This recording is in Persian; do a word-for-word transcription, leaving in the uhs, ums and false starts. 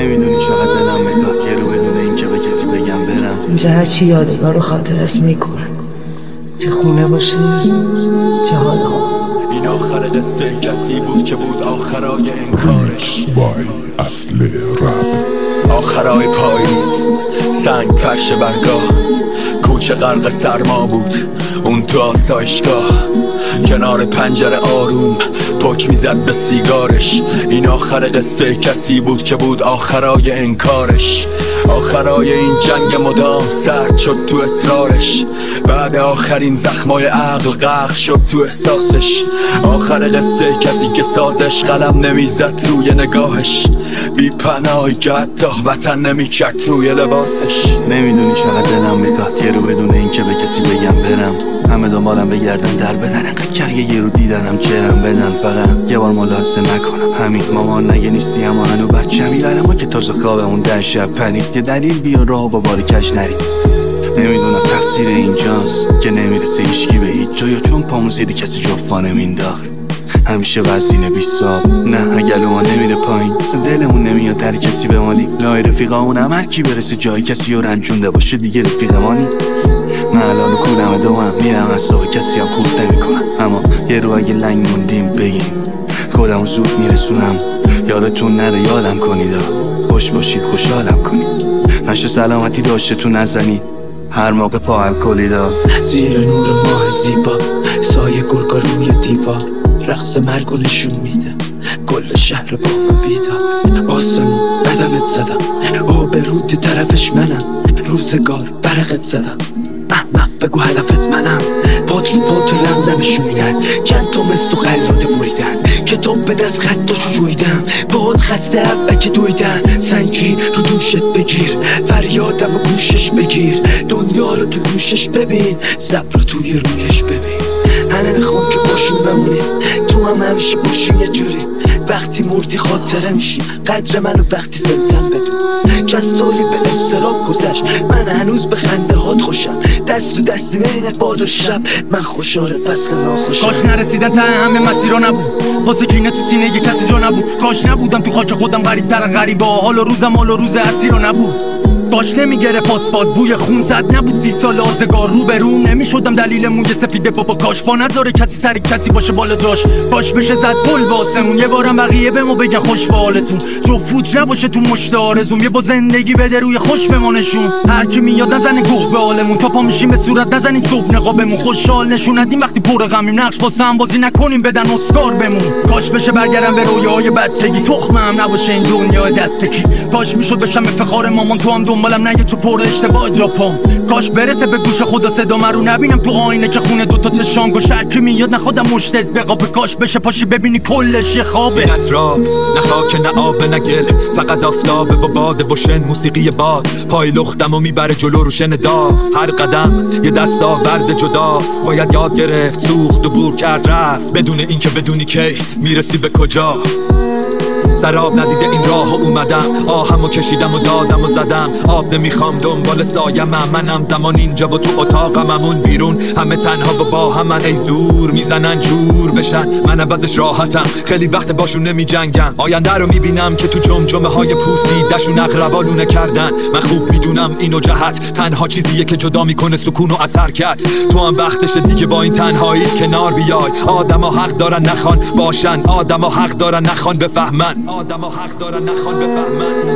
نمیدونی چقدر دلم میخواد یه رو بدون این که به کسی بگم برم. اینجا هرچی یادگار و خاطر است میکنه، چه خونه باشه چه حال خوب. این آخر قصه کسی بود که بود آخرای انکارش. وای اصل رپ آخرای پاییز، سنگ فرش برگاه، کوچه غرق سرما بود اون تو آسایشگاه، کنار پنجره آروم پک میزد به سیگارش. این آخر قصه کسی بود که بود آخرای انکارش. آخرای این جنگ مدام سرد شد تو اصرارش، بعد آخرین زخمای عقل غرق شد تو احساسش. آخر قصه کسی که سازش قلم نمیزد روی نگاهش، بی پناهی که حتی وطن نمیکرد روی لباسش. نمیدونی چقدر دلم میخواد یه رو بدون این که به کسی بگم برم. همه دنبالم بگردن در بدن، انقدر که اگه یه رو دیدنم چرم بدن، فقط یه بار ملاحظه نکنم. همین مامان نگه نیستی اما هنو بچه میبره ما که تازه خوابمون در شب پنید. یه دلیل بیا راه با بار کش نریم. نمیدونم تقصیر اینجاست که نمیرسه هیچکی به هیچ جا، یا چون پامو زیدی کسی جفا نمینداخت. همیشه وزینه بیستاب نه اگه ما نمیره پایین، اصلا دلمون نمیاد در کسی بمانی. لای رفیقامون هم هر کی برسه جای کسی رو رنجونده باشه دیگه رفیقمانی. من الان کولم دوام میرم از صبح کسی هم خود نمی کنم، اما یه رو اگه لنگ موندیم بگیم خودمو زود میرسونم. یادتون نره یادم کنید، خوش باشید خوشحالم کنید، نشه سلامتی داشته تو نزنید هر موقع پا هم کلیدا. زیر نور ماه زیبا سایه گرگا روی دیوار، رقص مرگو نشون میده کل شهر با من بیدار. آسمون بدمت زدم آب رودی طرفش منم، روزگار برقت زدم احمق بگو هدفت منم. پات رو پات لم نمیشونیدن چند تا مست و خلاده بریدن، کتاب به دست خطاشو جویدم باهات خسته عبکه دویدن. سنگی رو دوشت بگیر فریادم و گوشش بگیر، دنیا رو تو گوشش ببین صبر رو توی رویش ببین. همه میخوام که باشون بمونیم تو هم همیشه باشیم یه جوری، وقتی مردی خاطره میشی قدر منو وقتی زندم بدون. چند سالی به استراب گذشت من هنوز به خنده هات خوشم، دست و دستی بین باد و شب من خوشحال فصل ناخوشم. کاش نرسیدن ته همه مسیرها نبود، واسه کینه تو سینه یه کسی جا نبود. کاش نبودم تو خاک خودم غریب تر غریبه، حال و روزم حال و روز اسیر نبود. کاش نمیگرفت آسفالت بوی خون زد نبود سی سال آزگار رو به روم نمیشدم دلیل موی سفیده بابا. کاش با نذاره کسی سری کسی باشه بالا جاش، کاش بشه زد پل باسمون یه بارم بقیه به ما بگن خوش به حالتون. جو فوت نباشه تو مشت آرزوم یه با زندگی بده روی خوش بمانشون. هر کی میاد نزنه گوه به حالمون، تا پا میشیم به صورت نزنین صبح نقابمون. خوشحال نشون ندیم وقتی پر غمیم، نقش واسه هم بازی نکنیم بدن اسکار بمون. کاش بشه برگردم به رویاهای بچگی، تخمم نباشه این دنیا دستکی. کاش میشد بشم افتخار مامان تو هم دنبالم نگه چو پر اشتباه جا پام. کاش برسه به گوش خدا صدام رو نبینم تو آینه که خونه دوتا چشام گوش. هر کی میاد نخودم مشتت بقابه، کاش بشه پاشی ببینی کلش یه خوابه. نه اطراف نه خاک نه آب نه گل، فقط آفتابه و باد و شن موسیقی باد. پای لختم و میبره جلو رو شن داغ، هر قدم یه دستاورد جداست. باید یاد گرفت سوخت و بور کرد رفت، بدون اینکه بدونی کی میرسی به کجا. سراب ندیده این راه و اومدم، آهم و کشیدم و دادم و زدم. آب نمیخوام دنبال سایم، منم زمان اینجا و تو اتاقم همون بیرون. همه تنها و با همن ای زور میزنن جور بشن، من عوضش راحتم خیلی وقت باشون نمی جنگم. آینده رو میبینم که تو جمجمه های پوسیدشون اقربالونه کردن. من خوب میدونم اینو جهت تنها چیزیه که جدا میکنه سکون و از حرکت. تو هم وقتشه دیگه با این تنهاییت کنار بیای. آدم ها حق دارن نخوان باشن، آدم ها حق دارن نخوان بفهمن، آدم ها حق دارن نخوان بفهمن.